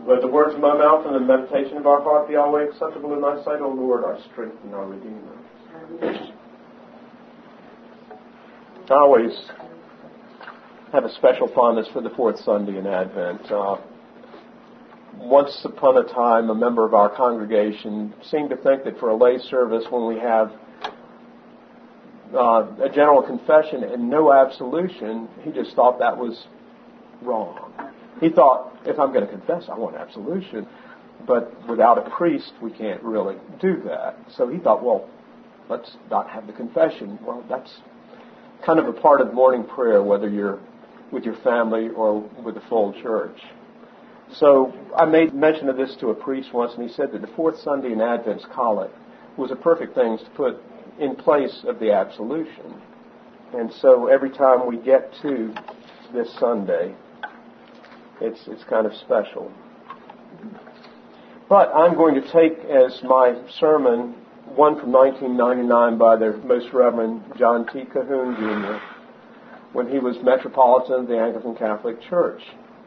Let the words of my mouth and the meditation of our heart be always acceptable in thy sight, O Lord, our strength and our Redeemer. I always have a special fondness for the fourth Sunday in Advent. Once upon a time, a member of our congregation seemed to think that for a lay service, when we have a general confession and no absolution, he just thought that was wrong. He thought, if I'm going to confess, I want absolution. But without a priest, we can't really do that. So he thought, well, let's not have the confession. Well, that's kind of a part of morning prayer, whether you're with your family or with the full church. So I made mention of this to a priest once, and he said that the fourth Sunday in Advent's collect was a perfect thing to put in place of the absolution. And so every time we get to this Sunday, it's kind of special. But I'm going to take as my sermon one from 1999 by the Most Reverend John T. Cahoon, Jr., when he was Metropolitan of the Anglican Catholic Church.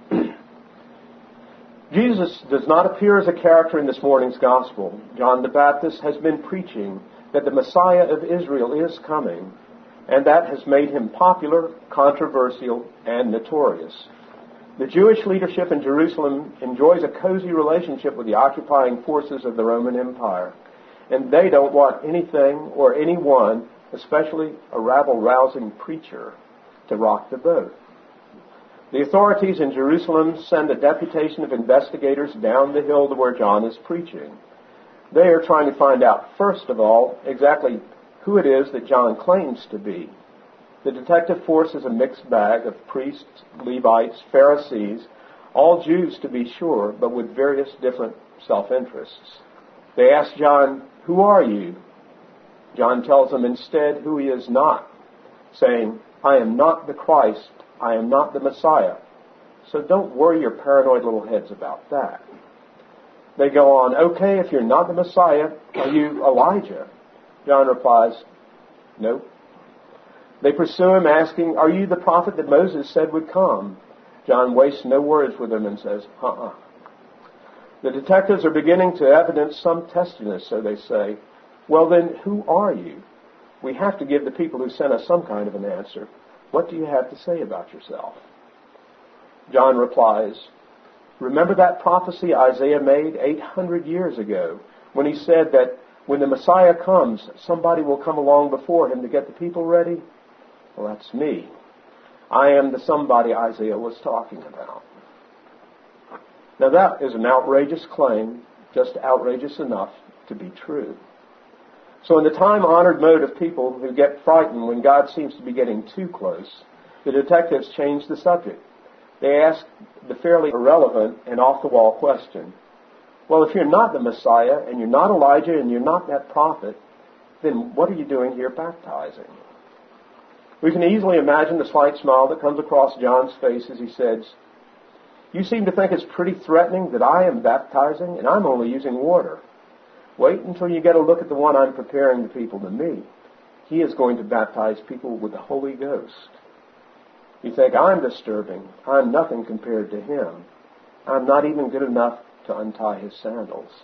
Jesus does not appear as a character in this morning's Gospel. John the Baptist has been preaching that the Messiah of Israel is coming, and that has made him popular, controversial, and notorious. The Jewish leadership in Jerusalem enjoys a cozy relationship with the occupying forces of the Roman Empire, and they don't want anything or anyone, especially a rabble-rousing preacher, to rock the boat. The authorities in Jerusalem send a deputation of investigators down the hill to where John is preaching. They are trying to find out, first of all, exactly who it is that John claims to be. The detective force is a mixed bag of priests, Levites, Pharisees, all Jews to be sure, but with various different self-interests. They ask John, "Who are you?" John tells them instead who he is not, saying, "I am not the Christ. I am not the Messiah. So don't worry your paranoid little heads about that." They go on, "Okay, if you're not the Messiah, are you Elijah?" John replies, "Nope." They pursue him, asking, "Are you the prophet that Moses said would come?" John wastes no words with them and says, The detectives are beginning to evidence some testiness, so they say, "Well then, who are you? We have to give the people who sent us some kind of an answer. What do you have to say about yourself?" John replies, "Remember that prophecy Isaiah made 800 years ago when he said that when the Messiah comes, somebody will come along before him to get the people ready? Well, that's me. I am the somebody Isaiah was talking about." Now that is an outrageous claim, just outrageous enough to be true. So in the time-honored mode of people who get frightened when God seems to be getting too close, the detectives change the subject. They ask the fairly irrelevant and off-the-wall question, "Well, if you're not the Messiah, and you're not Elijah, and you're not that prophet, then what are you doing here baptizing?" We can easily imagine the slight smile that comes across John's face as he says, "You seem to think it's pretty threatening that I am baptizing, and I'm only using water. Wait until you get a look at the one I'm preparing the people to meet. He is going to baptize people with the Holy Ghost. You think I'm disturbing. I'm nothing compared to him. I'm not even good enough to untie his sandals."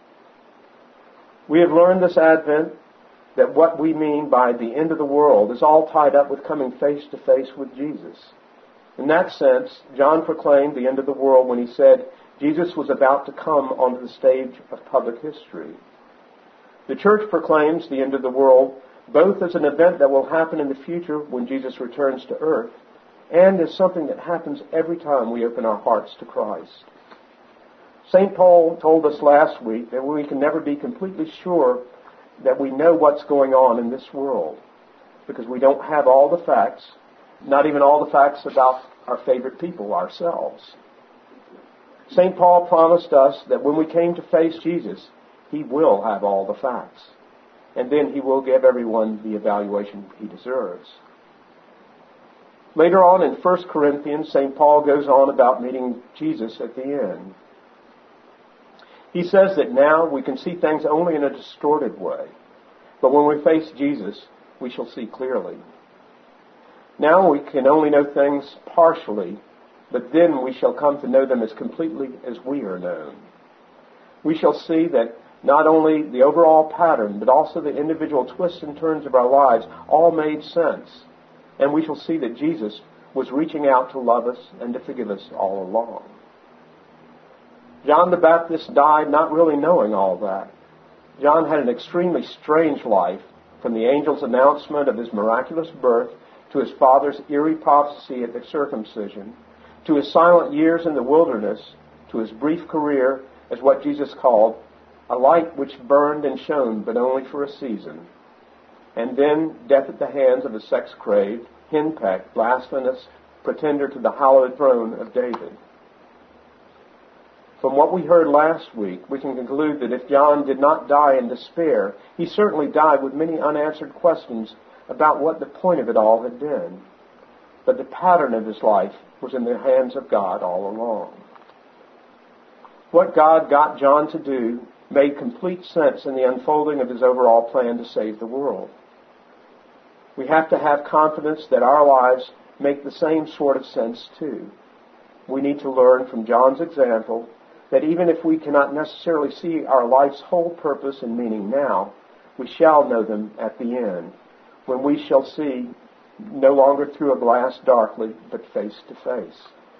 We have learned this Advent that what we mean by the end of the world is all tied up with coming face to face with Jesus. In that sense, John proclaimed the end of the world when he said Jesus was about to come onto the stage of public history. The church proclaims the end of the world both as an event that will happen in the future when Jesus returns to earth and as something that happens every time we open our hearts to Christ. St. Paul told us last week that we can never be completely sure that we know what's going on in this world because we don't have all the facts, not even all the facts about our favorite people, ourselves. St. Paul promised us that when we came to face Jesus, he will have all the facts. And then he will give everyone the evaluation he deserves. Later on in 1 Corinthians, St. Paul goes on about meeting Jesus at the end. He says that now we can see things only in a distorted way. But when we face Jesus, we shall see clearly. Now we can only know things partially, but then we shall come to know them as completely as we are known. We shall see that not only the overall pattern, but also the individual twists and turns of our lives all made sense. And we shall see that Jesus was reaching out to love us and to forgive us all along. John the Baptist died not really knowing all that. John had an extremely strange life, from the angel's announcement of his miraculous birth to his father's eerie prophecy at the circumcision, to his silent years in the wilderness, to his brief career as what Jesus called a light which burned and shone, but only for a season, and then death at the hands of a sex-craved, henpecked, blasphemous pretender to the hallowed throne of David. From what we heard last week, we can conclude that if John did not die in despair, he certainly died with many unanswered questions about what the point of it all had been. But the pattern of his life was in the hands of God all along. What God got John to do made complete sense in the unfolding of his overall plan to save the world. We have to have confidence that our lives make the same sort of sense too. We need to learn from John's example that even if we cannot necessarily see our life's whole purpose and meaning now, we shall know them at the end, when we shall see no longer through a glass darkly, but face to face.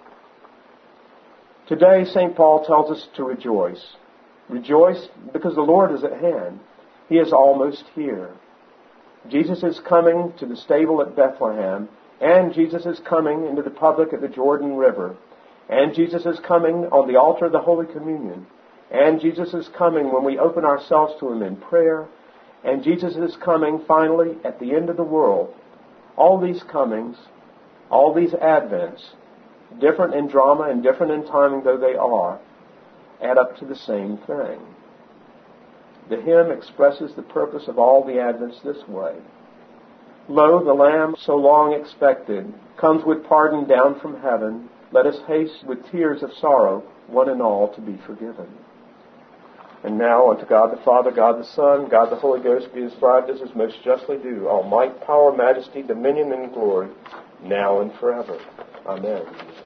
Today, St. Paul tells us to rejoice. Rejoice because the Lord is at hand. He is almost here. Jesus is coming to the stable at Bethlehem, and Jesus is coming into the public at the Jordan River, and Jesus is coming on the altar of the Holy Communion, and Jesus is coming when we open ourselves to Him in prayer, and Jesus is coming finally at the end of the world. All these comings, all these advents, different in drama and different in timing though they are, add up to the same thing. The hymn expresses the purpose of all the advents this way. Lo, the Lamb so long expected comes with pardon down from heaven. Let us haste with tears of sorrow, one and all, to be forgiven. And now unto God the Father, God the Son, God the Holy Ghost be ascribed as is most justly due, all might, power, majesty, dominion, and glory, now and forever. Amen.